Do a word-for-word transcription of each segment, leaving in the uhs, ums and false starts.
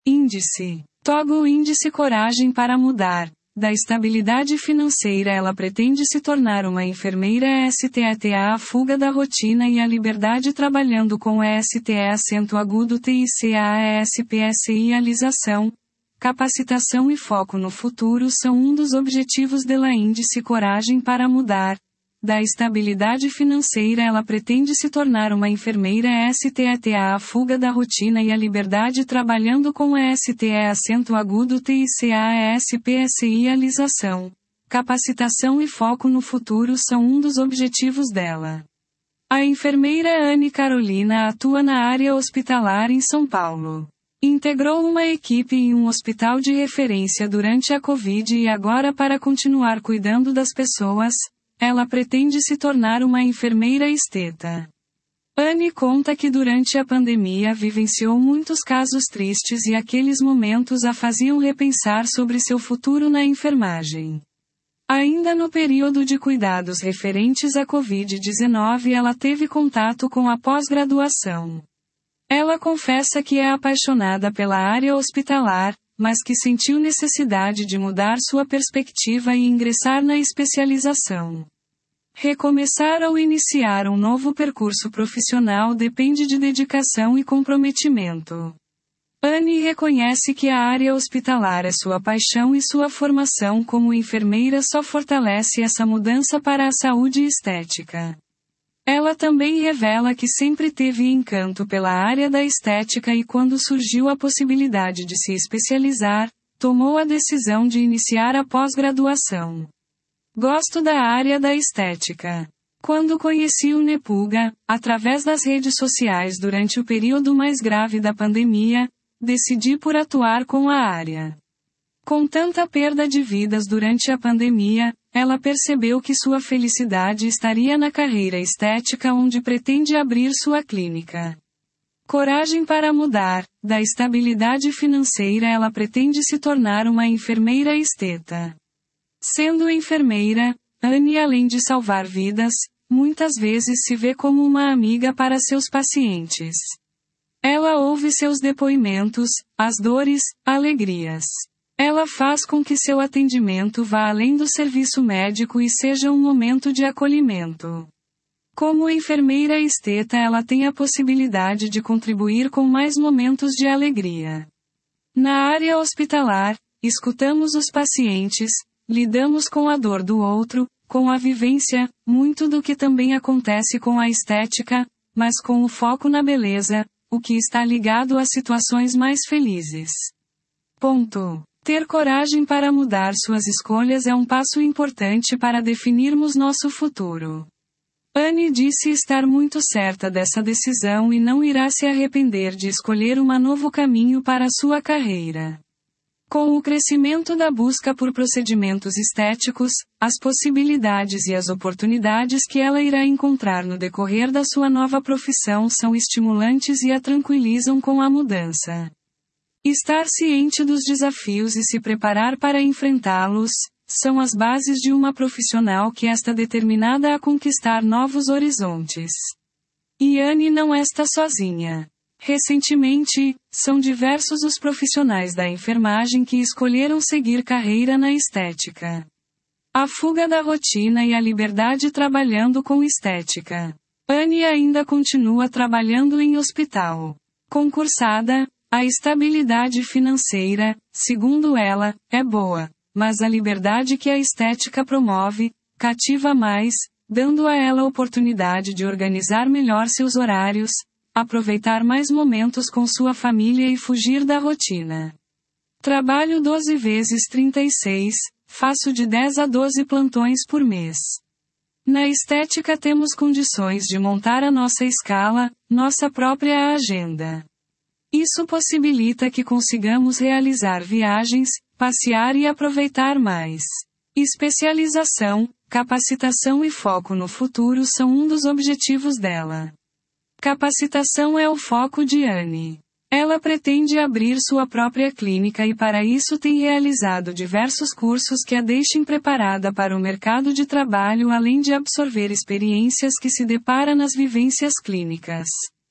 Índice. Toggle Índice Coragem para Mudar. Da estabilidade financeira ela pretende se tornar uma enfermeira STETA a fuga da rotina e a liberdade trabalhando com ESTE acento agudo TICAESPSIalização. Capacitação e foco no futuro são um dos objetivos dela Índice Coragem para Mudar. Da estabilidade financeira ela pretende se tornar uma enfermeira STETA a fuga da rotina e a liberdade trabalhando com ESTE acento agudo TICAESPSIalização. Capacitação e foco no futuro são um dos objetivos dela. A enfermeira Anne Carolina atua na área hospitalar em São Paulo. Integrou uma equipe em um hospital de referência durante a Covid e agora para continuar cuidando das pessoas, ela pretende se tornar uma enfermeira esteta. Anne conta que durante a pandemia vivenciou muitos casos tristes e aqueles momentos a faziam repensar sobre seu futuro na enfermagem. Ainda no período de cuidados referentes à covid dezenove ela teve contato com a pós-graduação. Ela confessa que é apaixonada pela área hospitalar, mas que sentiu necessidade de mudar sua perspectiva e ingressar na especialização. Recomeçar ou iniciar um novo percurso profissional depende de dedicação e comprometimento. Anne reconhece que a área hospitalar é sua paixão e sua formação como enfermeira só fortalece essa mudança para a saúde estética. Ela também revela que sempre teve encanto pela área da estética e quando surgiu a possibilidade de se especializar, tomou a decisão de iniciar a pós-graduação. Gosto da área da estética. Quando conheci o Nepuga, através das redes sociais durante o período mais grave da pandemia, decidi por atuar com a área. Com tanta perda de vidas durante a pandemia, ela percebeu que sua felicidade estaria na carreira estética onde pretende abrir sua clínica. Coragem para mudar. Da estabilidade financeira ela pretende se tornar uma enfermeira esteta. Sendo enfermeira, Anne além de salvar vidas, muitas vezes se vê como uma amiga para seus pacientes. Ela ouve seus depoimentos, as dores, alegrias. Ela faz com que seu atendimento vá além do serviço médico e seja um momento de acolhimento. Como enfermeira esteta ela tem a possibilidade de contribuir com mais momentos de alegria. Na área hospitalar, escutamos os pacientes, lidamos com a dor do outro, com a vivência, muito do que também acontece com a estética, mas com o foco na beleza, o que está ligado a situações mais felizes. Ponto. Ter coragem para mudar suas escolhas é um passo importante para definirmos nosso futuro. Anne disse estar muito certa dessa decisão e não irá se arrepender de escolher um novo caminho para sua carreira. Com o crescimento da busca por procedimentos estéticos, as possibilidades e as oportunidades que ela irá encontrar no decorrer da sua nova profissão são estimulantes e a tranquilizam com a mudança. Estar ciente dos desafios e se preparar para enfrentá-los, são as bases de uma profissional que está determinada a conquistar novos horizontes. E Anne não está sozinha. Recentemente, são diversos os profissionais da enfermagem que escolheram seguir carreira na estética. A fuga da rotina e a liberdade trabalhando com estética. Anne ainda continua trabalhando em hospital. Concursada, a estabilidade financeira, segundo ela, é boa, mas a liberdade que a estética promove, cativa mais, dando a ela a oportunidade de organizar melhor seus horários, aproveitar mais momentos com sua família e fugir da rotina. Trabalho doze vezes trinta e seis, faço de dez a doze plantões por mês. Na estética temos condições de montar a nossa escala, nossa própria agenda. Isso possibilita que consigamos realizar viagens, passear e aproveitar mais. Especialização, capacitação e foco no futuro são um dos objetivos dela. Capacitação é o foco de Anne. Ela pretende abrir sua própria clínica e para isso tem realizado diversos cursos que a deixem preparada para o mercado de trabalho além de absorver experiências que se depara nas vivências clínicas.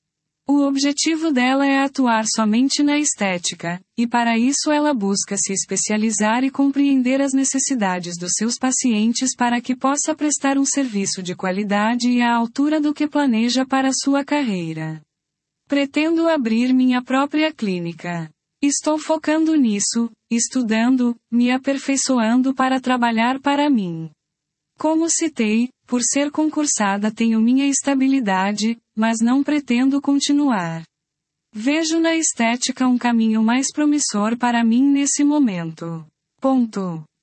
O objetivo dela é atuar somente na estética, e para isso ela busca se especializar e compreender as necessidades dos seus pacientes para que possa prestar um serviço de qualidade e à altura do que planeja para sua carreira. Pretendo abrir minha própria clínica. Estou focando nisso, estudando, me aperfeiçoando para trabalhar para mim. Como citei, por ser concursada tenho minha estabilidade, mas não pretendo continuar. Vejo na estética um caminho mais promissor para mim nesse momento. Ponto.